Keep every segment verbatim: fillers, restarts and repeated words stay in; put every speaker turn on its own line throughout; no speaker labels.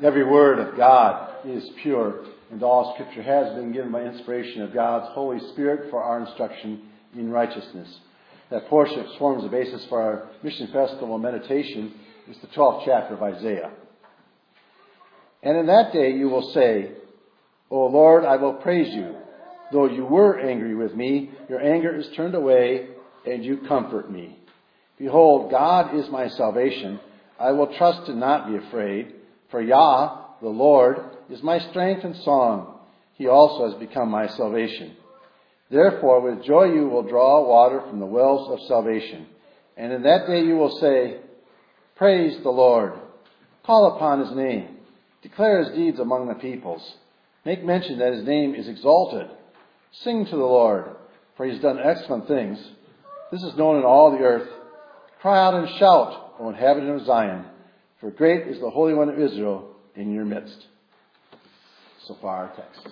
Every word of God is pure, and all Scripture has been given by inspiration of God's Holy Spirit for our instruction in righteousness. That portion which forms the basis for our Mission Festival meditation is the twelfth chapter of Isaiah. And in that day you will say, O Lord, I will praise you. Though you were angry with me, your anger is turned away, and you comfort me. Behold, God is my salvation. I will trust and not be afraid. For Yah, the Lord, is my strength and song. He also has become my salvation. Therefore, with joy you will draw water from the wells of salvation. And in that day you will say, Praise the Lord. Call upon his name. Declare his deeds among the peoples. Make mention that his name is exalted. Sing to the Lord, for he has done excellent things. This is known in all the earth. Cry out and shout, O inhabitant of Zion, for great is the Holy One of Israel in your midst. So far our text.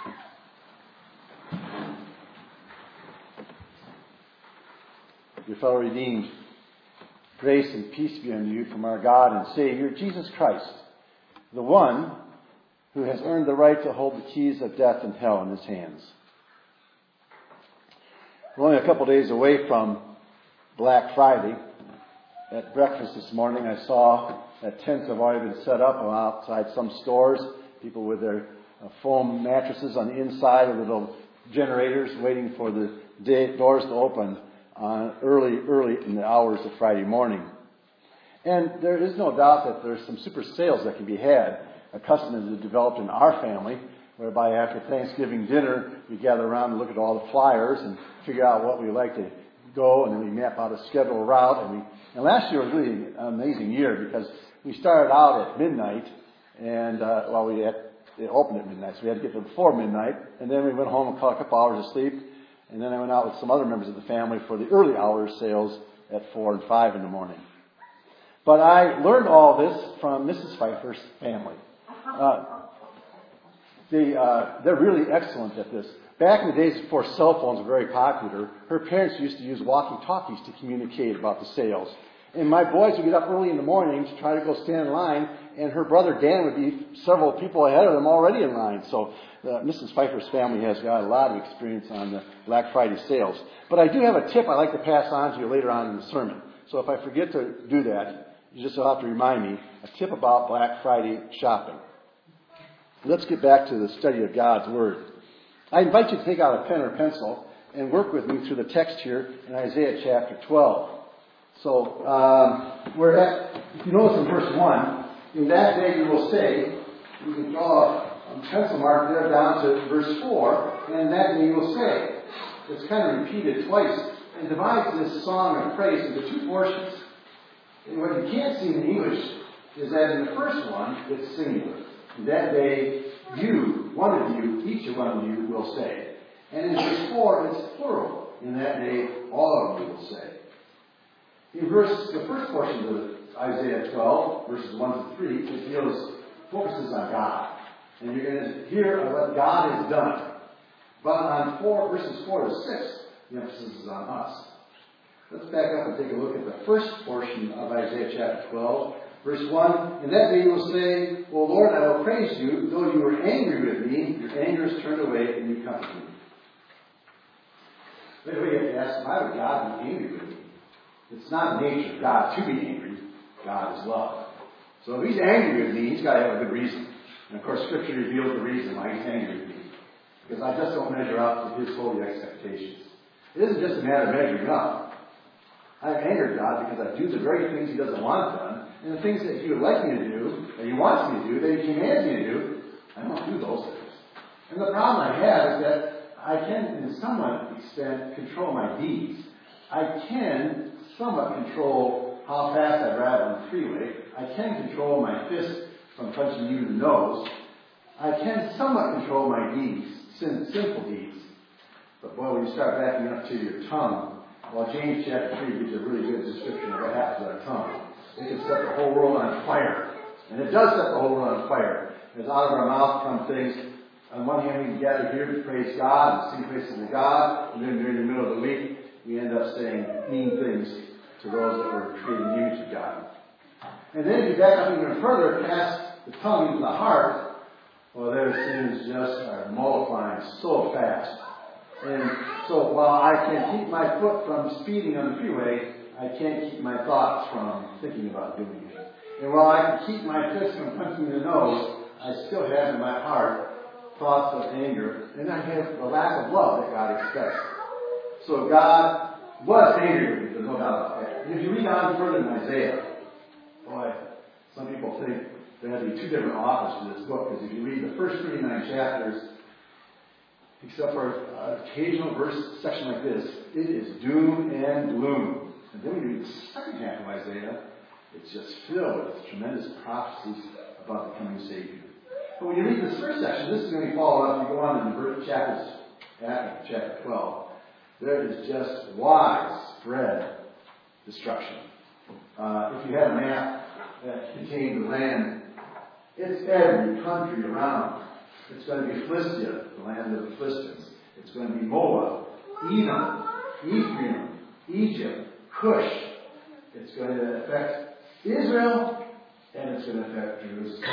Your fellow redeemed, grace and peace be unto you from our God and Savior, Jesus Christ, the one who has earned the right to hold the keys of death and hell in his hands. We're only a couple days away from Black Friday. At breakfast this morning, I saw that tents have already been set up outside some stores. People with their uh, foam mattresses on the inside of little generators waiting for the day, doors to open uh, early, early in the hours of Friday morning. And there is no doubt that there's some super sales that can be had. A custom is developed in our family, whereby after Thanksgiving dinner, we gather around and look at all the flyers and figure out what we like to go, and then we map out a schedule route. And we and last year was really an amazing year because we started out at midnight, and uh, well, we had it opened at midnight, so we had to get there before midnight, and then we went home and caught a couple hours of sleep, and then I went out with some other members of the family for the early hours sales at four and five in the morning. But I learned all this from Missus Pfeiffer's family. Uh, they, uh, they're really excellent at this. Back in the days before cell phones were very popular, her parents used to use walkie-talkies to communicate about the sales. And my boys would get up early in the morning to try to go stand in line, and her brother Dan would be several people ahead of them already in line. So uh, Missus Pfeiffer's family has got a lot of experience on the Black Friday sales. But I do have a tip I'd like to pass on to you later on in the sermon. So if I forget to do that, you just have to remind me, a tip about Black Friday shopping. Let's get back to the study of God's Word. I invite you to take out a pen or pencil and work with me through the text here in Isaiah chapter twelve. So, um, we're at, if you notice in verse one, in that day you will say, you can draw a pencil mark there down to verse four, and in that day you will say. It's kind of repeated twice and divides this song of praise into two portions. And what you can't see in English is that in the first one, it's singular. In that day, you, one of you, each one of you will say. And in verse four, it's plural. In that day, all of you will say. In verse, the first portion of Isaiah twelve, verses one to three, it deals, focuses on God. And you're going to hear what God has done. But on four, verses four to six, the emphasis is on us. Let's back up and take a look at the first portion of Isaiah chapter twelve. Verse one, in that day you will say, O Lord, I will praise you, though you were angry with me, your anger is turned away, and you comfort me. Wait, wait, you have to ask, why would God be angry with me? It's not the nature of God to be angry. God is love. So if he's angry with me, he's got to have a good reason. And of course, Scripture reveals the reason why he's angry with me. Because I just don't measure up to his holy expectations. It isn't just a matter of measuring up. I've angered God because I do the very things he doesn't want done, and the things that he would like me to do, that he wants me to do, that he commands me to do, I don't do those things. And the problem I have is that I can, in some extent, control my deeds. I can somewhat control how fast I drive on the freeway. I can control my fist from punching you in the nose. I can somewhat control my deeds, sin, sinful deeds. But boy, when you start backing up to your tongue, well, James chapter three gives a really good description of what happens to our tongue. It can set the whole world on fire. And it does set the whole world on fire. As out of our mouth come things, on one hand we can gather here to praise God and sing praises to God, and then during the middle of the week we end up saying mean things to those that were created in the image of God. And then if you back up even further past the tongue into the heart, well, their sins just are multiplying so fast. And so while I can keep my foot from speeding on the freeway, I can't keep my thoughts from thinking about doing it. And while I can keep my fist from punching the nose, I still have in my heart thoughts of anger, and I have the lack of love that God expects. So God was angry with me, there's no doubt about that. And if you read on further in Isaiah, boy, some people think there had to be two different authors to this book, because if you read the first thirty-nine chapters, except for an occasional verse section like this, it is doom and gloom. And then when you read the second half of Isaiah, it's just filled with tremendous prophecies about the coming Savior. But when you read this first section, this is going to be followed up. You go on in the verse chapters after chapter twelve. There is just widespread destruction. Uh, if you had a map that contained the land, it's every country around. It's going to be Philistia, the land of the Philistines. It's going to be Moab, Edom, Ephraim, Egypt, Cush. It's going to affect Israel, and it's going to affect Jerusalem.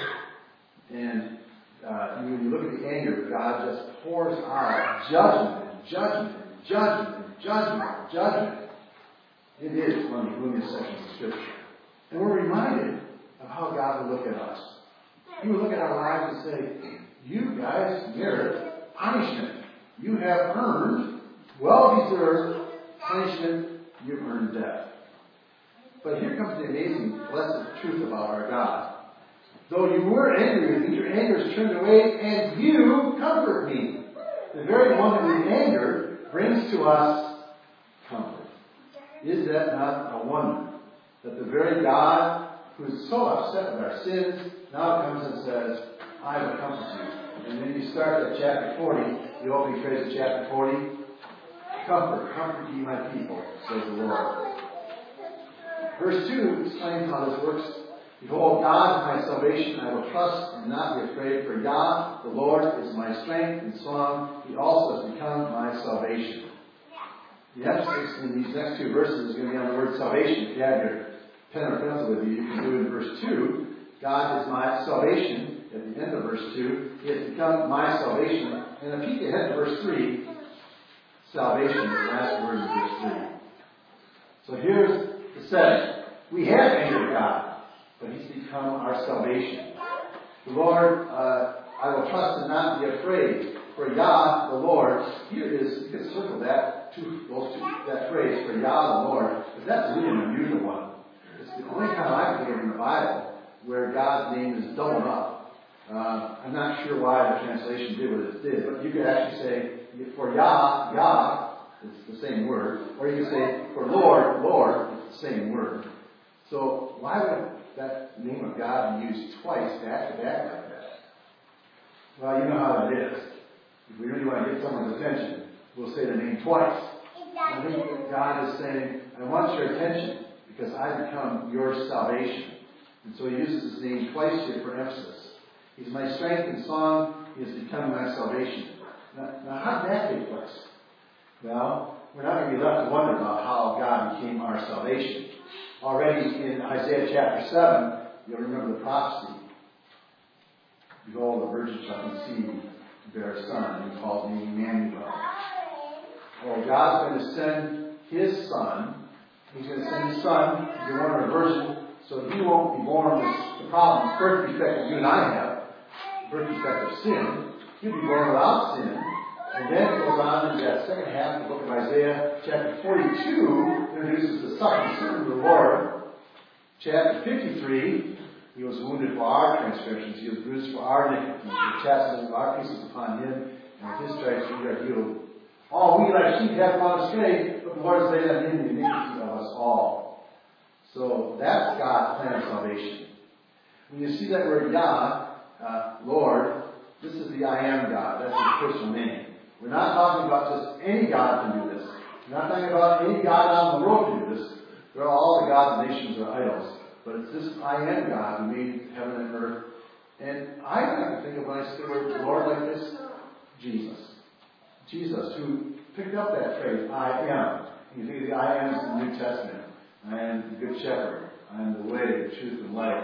And uh, when you look at the anger, God just pours out judgment and judgment and judgment and judgment and judgment. It is one of the gloomiest sections of Scripture. And we're reminded of how God will look at us. He will look at our lives and say, you guys merit punishment. You have earned well-deserved punishment. You've earned death. But here comes the amazing, blessed truth about our God. Though you were angry with me, your anger is turned away, and you comfort me. The very one that we anger brings to us comfort. Is that not a wonder? That the very God who is so upset with our sins now comes and says, I will comfort you. And then you start at chapter forty, the opening phrase of chapter forty, comfort, comfort ye my people, says the Lord. Verse two explains how this works. Behold, God is my salvation. I will trust and not be afraid. For Yah, the Lord, is my strength and song. He also has become my salvation. The emphasis in these next two verses is going to be on the word salvation. If you have your pen or pencil with you, you can do it in verse two. God is my salvation. At the end of verse two, He has become my salvation. And a peek ahead to verse three, salvation is the last word in verse three. So here's the setting. We have angered God, but He's become our salvation. The Lord, uh, I will trust and not be afraid. For Yah, the Lord, here is, you can circle that, two, those two, that phrase, for Yah, the Lord, but that's really an unusual one. It's the only time I can think of in the Bible where God's name is doubled up. Uh, I'm not sure why the translation did what it did, but you could actually say, for Yah, Yah, it's the same word, or you could say, for Lord, Lord, it's the same word. So why would that name of God be used twice back to back like that? Well, you know how it is. If we really want to get someone's attention, we'll say the name twice. I think that God is saying, I want your attention because I become your salvation. And so He uses His name twice here for emphasis. He's my strength and song. He has become my salvation. Now, now how did that take place? Well, we're not going to be left to wonder about how God became our salvation. Already in Isaiah chapter seven, you'll remember the prophecy. Behold, the virgin shall conceive and bear a son, and He calls him Emmanuel. Well, God's going to send His Son. He's going to send His Son to be born of a virgin, so He won't be born with the problem, birth defect that you and I have, birth defect of sin. He'll be born without sin. And then it goes on in that second half of the book of Isaiah, chapter forty-two, introduces the suffering servant of the Lord. Chapter fifty-three, He was wounded for our transgressions, He was bruised for our iniquities, the chastisement of our peace was upon Him, and with His stripes we are healed. All we like sheep have gone astray, but the Lord has laid on Him the iniquity of us all. So that's God's plan of salvation. When you see that word Yah, uh, Lord, this is the I am God. That's His personal name. We're not talking about just any God can do this. We're not talking about any God out in the world can do this. They're all the gods and nations are idols. But it's this I am God who made heaven and earth. And I like to think of when I say the word Lord like this, Jesus. Jesus, who picked up that phrase, I am. And you think of the I ams in the New Testament. I am the Good Shepherd. I am the way, the truth, and life.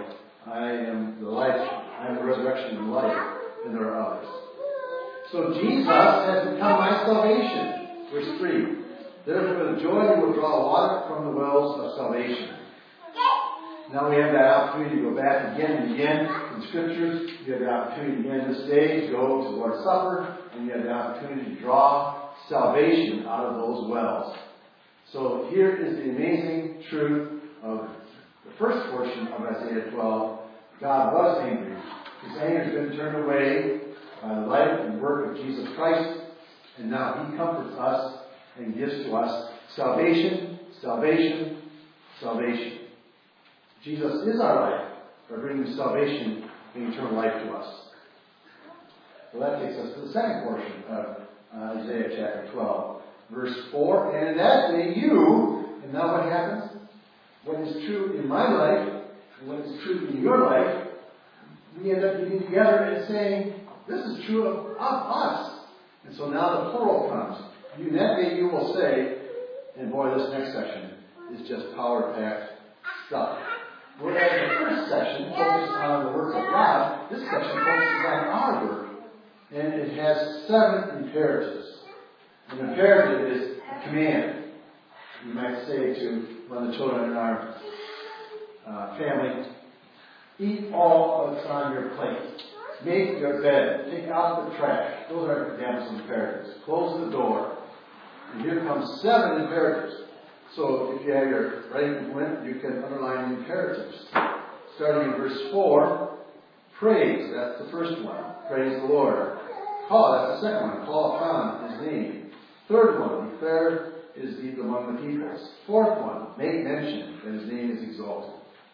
I am the life, I am the resurrection and life, and there are others. So Jesus has become my salvation. Verse three. Therefore, with joy you will draw water from the wells of salvation. Now we have that opportunity to go back again and again in Scriptures. You have the opportunity again this day to go to the Lord's Supper, and you have the opportunity to draw salvation out of those wells. So here is the amazing truth of the first portion of Isaiah twelve. God was angry. His anger has been turned away by the life and work of Jesus Christ, and now He comforts us and gives to us salvation, salvation, salvation. Jesus is our life by bringing salvation and eternal life to us. Well, that takes us to the second portion of uh, Isaiah chapter twelve, verse four. And in that day you, and now what happens? What is true in my life and what is true in your life, we end up getting together and saying, this is true of, of us. And so now the plural comes. In that day you will say, and boy, this next section is just power-packed stuff. Whereas the first section focuses on the work of God, this section focuses on our work. And it has seven imperatives. An imperative is a command. You might say to one of the children in our uh, family, eat all that's on your plate. Make your bed. Take out the trash. Those are examples of imperatives. Close the door. And here comes seven imperatives. So if you have your writing lint, you can underline the imperatives. Starting in verse four, praise, that's the first one. Praise the Lord. Call, that's the second one. Call upon His name. Third one, declare His deed among the peoples. Fourth one, make mention that His name is exalted.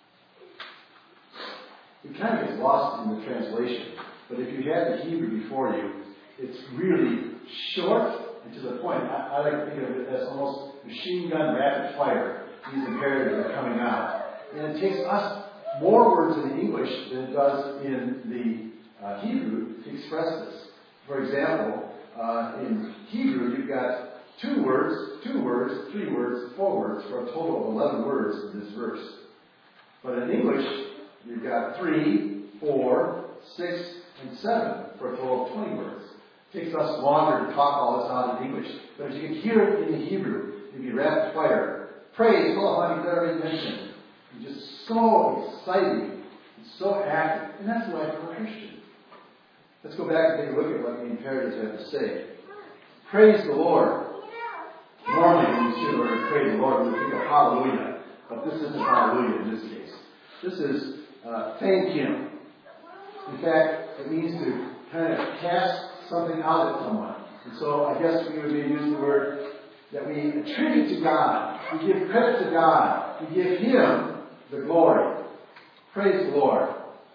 It kind of gets lost in the translation, but if you have the Hebrew before you, it's really short and to the point. I, I like to think of it as almost machine gun rapid fire. These imperatives are coming out. And it takes us more words in English than it does in the uh, Hebrew to express this. For example, uh, in Hebrew you've got two words, two words, three words, four words, for a total of eleven words in this verse. But in English, you've got three, four, six, and seven for a total of twenty words. It takes us longer to talk all this out in English. But if you can hear it in the Hebrew, it'd be rapid fire. Praise, call upon, declare, make mention. It's just so exciting. It's so active. And that's the life of a Christian. Let's go back and take a look at what the imperatives have to say. Praise the Lord. Normally when you see the word praise the Lord, we think of hallelujah. But this isn't hallelujah in this case. This is uh, thank Him. In fact, it means to kind of cast something out at someone. And so I guess we would use the word that we attribute to God. We give credit to God. We give Him the glory. Praise the Lord.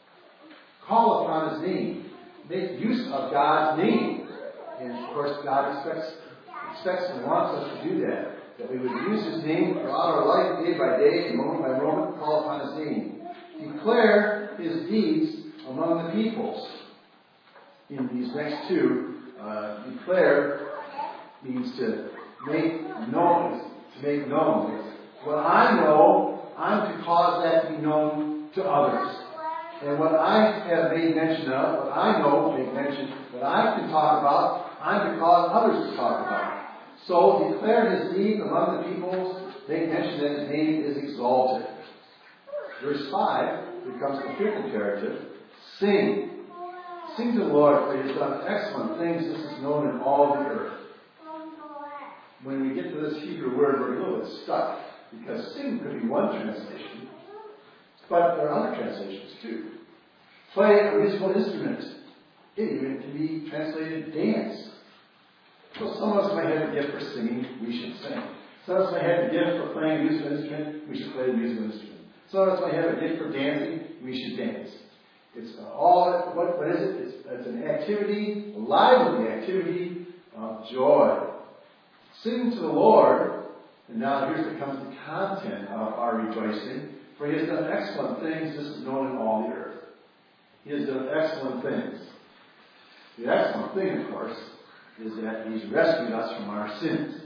Call upon His name. Make use of God's name. And of course, God expects, expects and wants us to do that. That we would use His name throughout our life, day by day, moment by moment, call upon His name. Declare His deeds among the peoples. In these next two, uh, declare means to make known. To make known. What I know, I'm to cause that to be known to others. And what I have made mention of, what I know, make mention, what I can talk about, I'm to cause others to talk about. So declare His deeds among the peoples, make mention that His name is exalted. Verse five becomes the fifth imperative. Sing. Sing to the Lord, for He has done excellent things. This is known in all the earth. When we get to this Hebrew word, we're a little bit stuck, because sing could be one translation, but there are other translations too. Play a musical instrument. It even can be translated dance. So some of us might have a gift for singing, we should sing. Some of us might have a gift for playing a musical instrument, we should play a musical instrument. Some of us might have a gift for dancing, we should dance. It's all, what, what is it? It's, it's an activity, a lively activity of joy. Sing to the Lord, and now here's comes the content of our rejoicing. For He has done excellent things, this is known in all the earth. He has done excellent things. The excellent thing, of course, is that He's rescued us from our sins.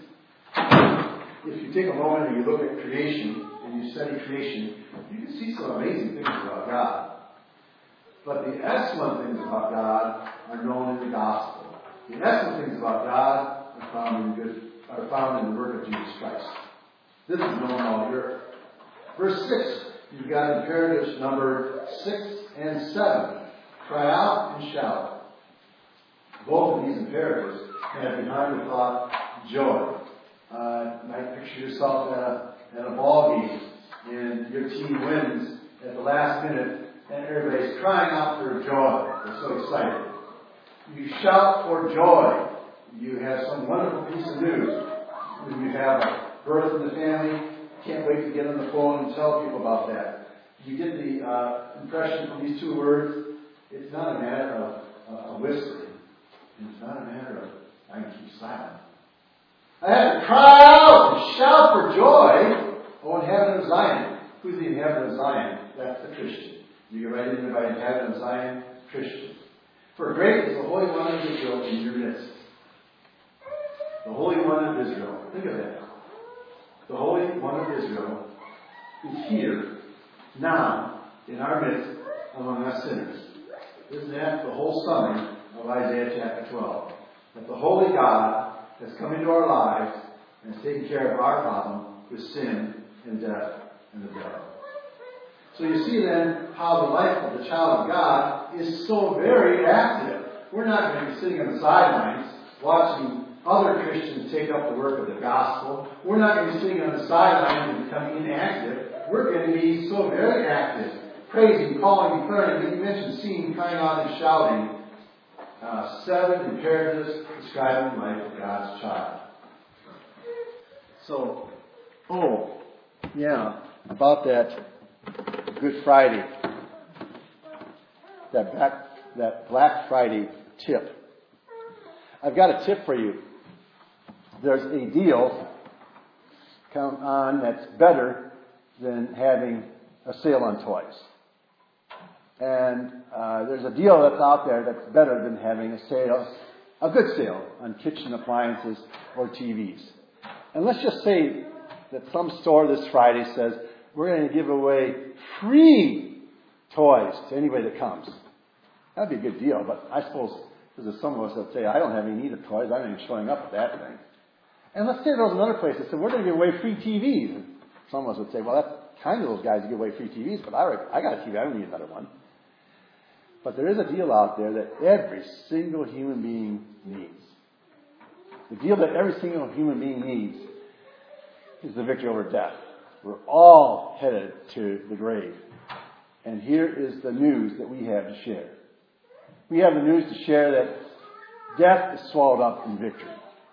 If you take a moment and you look at creation, and you study creation, you can see some amazing things about God. But the excellent things about God are known in the gospel. The excellent things about God are found in good, are found in the work of Jesus Christ. This is known all the earth. Verse six, you've got imperatives number six and seven. Cry out and shout. Both of these imperatives have behind the thought joy. Uh, you might picture yourself at a, at a ball game and your team wins at the last minute and everybody's crying out for joy. They're so excited. You shout for joy. You have some wonderful piece of news. When you have a birth in the family, can't wait to get on the phone and tell people about that. You get the uh, impression from these two words. It's not a matter of uh, whispering. It's not a matter of I can keep silent. I have to cry out and shout for joy. Oh, inhabitant of Zion. Who's the inhabitant of Zion? That's the Christian. You get right in there by inhabitant of Zion, Christian. For great is the Holy One of Israel in your midst. The Holy One of Israel. Think of that. The Holy One of Israel is here, now, in our midst, among us sinners. Isn't that the whole summary of Isaiah chapter twelve? That the Holy God has come into our lives and has taken care of our problem with sin and death and the devil. So you see then how the life of the child of God is so very active. We're not going to be sitting on the sidelines watching other Christians take up the work of the gospel. We're not going to be sitting on the sidelines and become inactive. We're going to be so very active. Praising, calling, declaring. You mentioned singing, crying out, and shouting. Uh, seven imperatives describing the life of God's child. So, oh, yeah, about that Good Friday, that Black, that Black Friday tip. I've got a tip for you. There's a deal come on that's better than having a sale on toys. And uh, there's a deal that's out there that's better than having a sale, a good sale on kitchen appliances or T Vs. And let's just say that some store this Friday says, we're going to give away free toys to anybody that comes. That'd be a good deal, but I suppose there's some of us that say, I don't have any need of toys, I'm not even showing up at that thing. And let's say there was another place that said, we're going to give away free T Vs. And some of us would say, well, that's kind of those guys who give away free T Vs, but I, I got a T V, I don't need another one. But there is a deal out there that every single human being needs. The deal that every single human being needs is the victory over death. We're all headed to the grave. And here is the news that we have to share. We have the news to share that death is swallowed up in victory.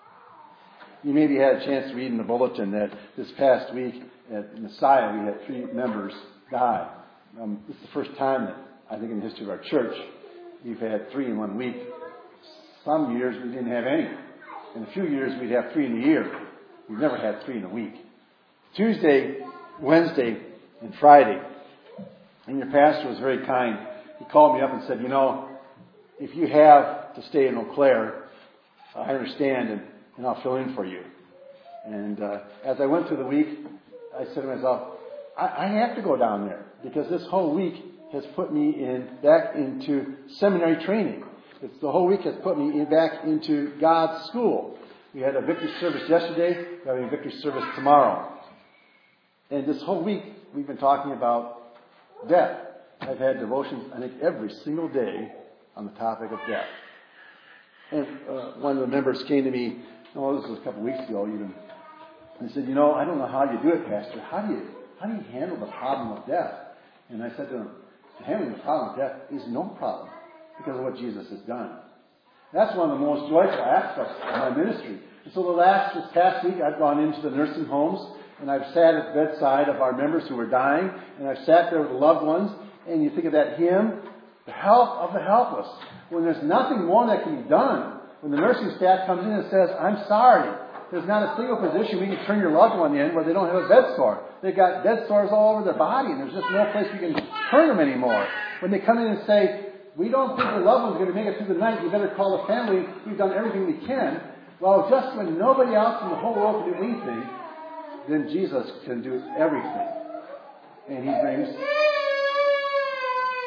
You maybe had a chance to read in the bulletin that this past week at Messiah we had three members die. Um, this is the first time that I think in the history of our church we've had three in one week. Some years we didn't have any. In a few years we'd have three in a year. We've never had three in a week. Tuesday, Wednesday, and Friday. And your pastor was very kind. He called me up and said, you know, if you have to stay in Eau Claire, I understand and, and I'll fill in for you. And uh, as I went through the week, I said to myself, I, I have to go down there because this whole week has put me in back into seminary training. It's the whole week has put me in back into God's school. We had a victory service yesterday. We're having a victory service tomorrow. And this whole week we've been talking about death. I've had devotions, I think, every single day on the topic of death. And uh, one of the members came to me, oh, this was a couple of weeks ago even, and said, you know, I don't know how you do it, Pastor. How do you how do you handle the problem of death? And I said to him, handling the problem of death is no problem because of what Jesus has done. That's one of the most joyful aspects of my ministry. And so the last, this past week, I've gone into the nursing homes and I've sat at the bedside of our members who are dying, and I've sat there with the loved ones, and you think of that hymn, the help of the helpless. When there's nothing more that can be done, when the nursing staff comes in and says, I'm sorry, there's not a single position we can turn your loved one in where they don't have a bed sore. They've got bed sores all over their body, and there's just no place we can turn them anymore. When they come in and say, we don't think your loved one's going to make it through the night, you better call the family, we've done everything we can. Well, just when nobody else in the whole world can do anything, then Jesus can do everything. And he brings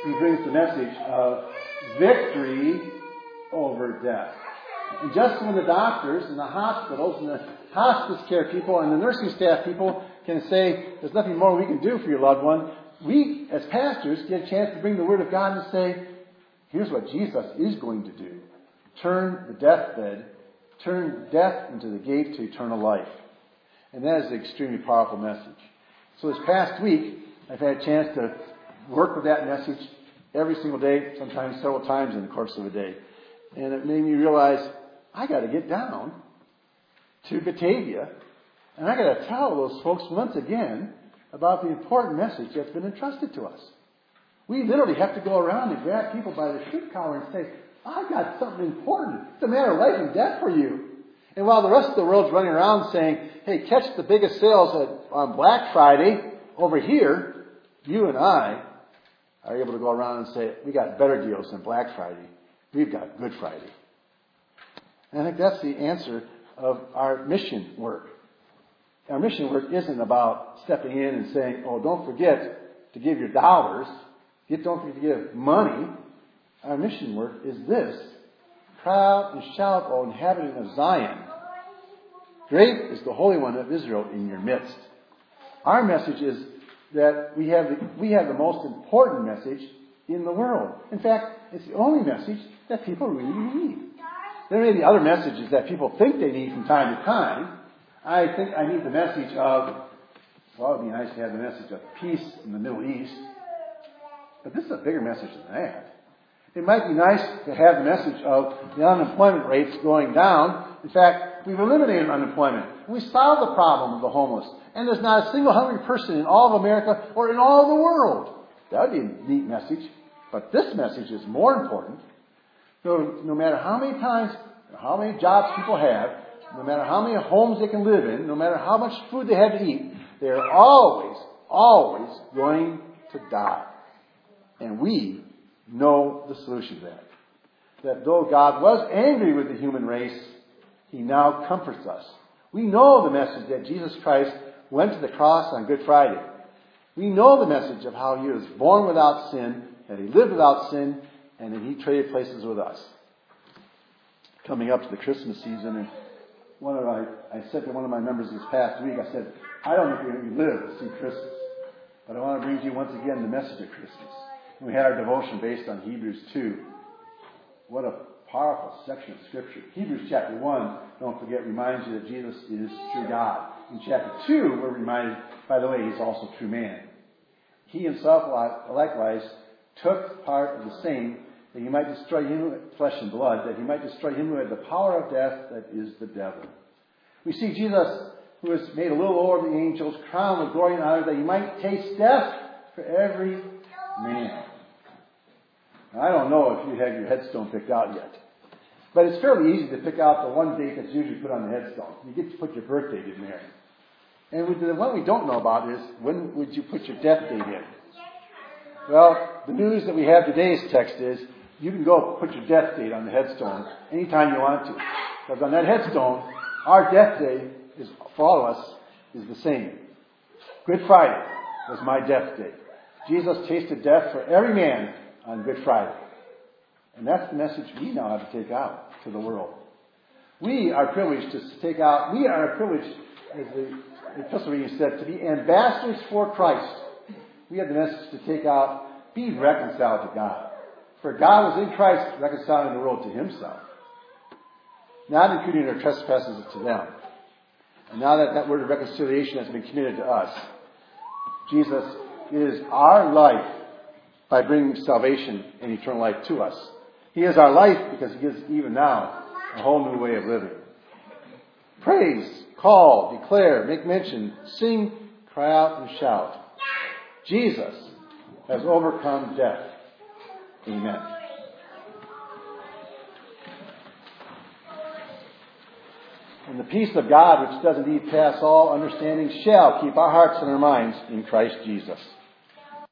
He brings the message of victory over death. And just when the doctors and the hospitals and the hospice care people and the nursing staff people can say, there's nothing more we can do for your loved one, we, as pastors, get a chance to bring the Word of God and say, here's what Jesus is going to do. Turn the deathbed, turn death into the gate to eternal life. And that is an extremely powerful message. So this past week, I've had a chance to work with that message every single day, sometimes several times in the course of a day. And it made me realize, I got to get down to Batavia, and I got to tell those folks once again about the important message that's been entrusted to us. We literally have to go around and grab people by the shirt collar and say, I've got something important. It's a matter of life and death for you. And while the rest of the world's running around saying, hey, catch the biggest sales at, on Black Friday over here, you and I are able to go around and say, we got better deals than Black Friday. We've got Good Friday. And I think that's the answer of our mission work. Our mission work isn't about stepping in and saying, oh, don't forget to give your dollars. Don't forget to give money. Our mission work is this. Cry out and shout, O inhabitant of Zion. Great is the Holy One of Israel in your midst. Our message is that we have the, we have the most important message in the world. In fact, it's the only message that people really need. There may be other messages that people think they need from time to time. I think I need the message of, well, it would be nice to have the message of peace in the Middle East. But this is a bigger message than that. It might be nice to have the message of the unemployment rates going down. In fact, we've eliminated unemployment. We solved the problem of the homeless. And there's not a single hungry person in all of America or in all of the world. That would be a neat message. But this message is more important. So no matter how many times, how many jobs people have, no matter how many homes they can live in, no matter how much food they have to eat, they're always, always going to die. And we know the solution to that. That though God was angry with the human race, He now comforts us. We know the message that Jesus Christ went to the cross on Good Friday. We know the message of how He was born without sin, that He lived without sin, and that He traded places with us. Coming up to the Christmas season, and one of my, I said to one of my members this past week, I said, I don't think we're going to live to see Christmas, but I want to bring to you once again the message of Christmas. And we had our devotion based on Hebrews two. What a powerful section of Scripture. Hebrews chapter one, don't forget, reminds you that Jesus is true God. In chapter two, we're reminded, by the way, He's also true man. He Himself likewise took part of the same, that He might destroy him with flesh and blood, that He might destroy him who had the power of death, that is the devil. We see Jesus, who was made a little lower than the angels, crowned with glory and honor, that He might taste death for every man. Now, I don't know if you have your headstone picked out yet, but it's fairly easy to pick out the one date that's usually put on the headstone. You get to put your birth date in there. And the one we don't know about is, when would you put your death date in? Well, the news that we have today's text is, you can go put your death date on the headstone anytime you want to. Because on that headstone, our death day is, for all of us, is the same. Good Friday was my death day. Jesus tasted death for every man on Good Friday. And that's the message we now have to take out to the world. We are privileged to take out, we are privileged, as the epistle reading said, to be ambassadors for Christ. We have the message to take out, be reconciled to God. For God was in Christ reconciling the world to Himself, not including our trespasses to them. And now that that word of reconciliation has been committed to us, Jesus is our life by bringing salvation and eternal life to us. He is our life because He gives even now a whole new way of living. Praise, call, declare, make mention, sing, cry out, and shout. Jesus has overcome death. Amen. And the peace of God, which does indeed pass all understanding, shall keep our hearts and our minds in Christ Jesus.